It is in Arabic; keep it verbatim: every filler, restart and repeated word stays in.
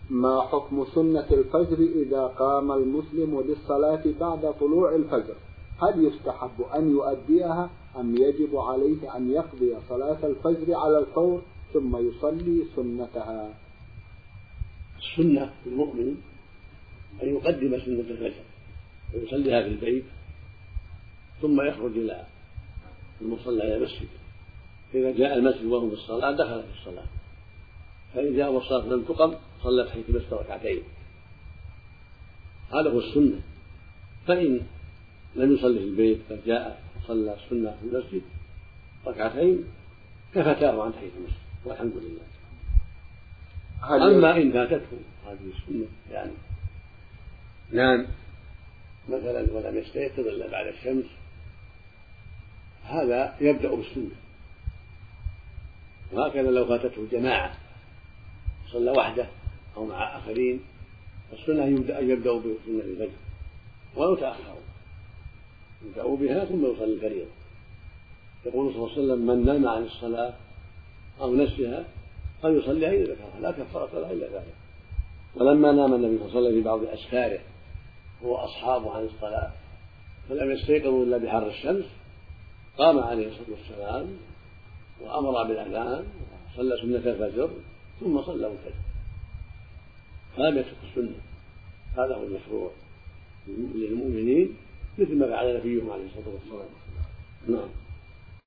ما حكم سنة الفجر إذا قام المسلم للصلاة بعد طلوع الفجر؟ هل يستحب أن يؤديها أم يجب عليه أن يقضي صلاة الفجر على الفور ثم يصلي سنتها؟ السنة للمؤمن أن يقدم سنة الفجر ويصليها في البيت ثم يخرج إلى المصلى إلى المسجد. إذا جاء المسجد وهو في الصلاة دخل في الصلاة، فإن جاء والصلاة لم تقم صلى حيث مسجد ركعتين، هذا هو السنة. فإن لم يصلي في البيت فجاء وصلى السنة في المسجد ركعتين كفتاه عن تحية المسجد والحمد لله. أما إن فاتته هذه السنة يعني نام مثلا ولم يستيقظ إلا بعد الشمس، هذا يبدأ بالسنة. وهكذا لو فاتته جماعة صلى وحده أو مع آخرين، السنة أن يبدأوا بسنة الفجر ولو تأخروا يبدأ بها ثم يصلي الفريضة. يقول صلى الله عليه وسلم: من نام عن الصلاة أو نسيها فليصليها إذا ذكرها لا كفارة لها إلا ذلك. ولما نام النبي صلى الله عليه وسلم في بعض أسفاره هو أصحابه عن الصلاة فلم يستيقظوا إلا بحر الشمس، قام عليه الصلاة والسلام وأمر بالأذان وصلى سنة الفجر ثم صلى الفجر. هذا يترك السنة، هذا هو المشروع للمؤمنين مثل ما فعل نبيهم عليه الصلاة والسلام. نعم.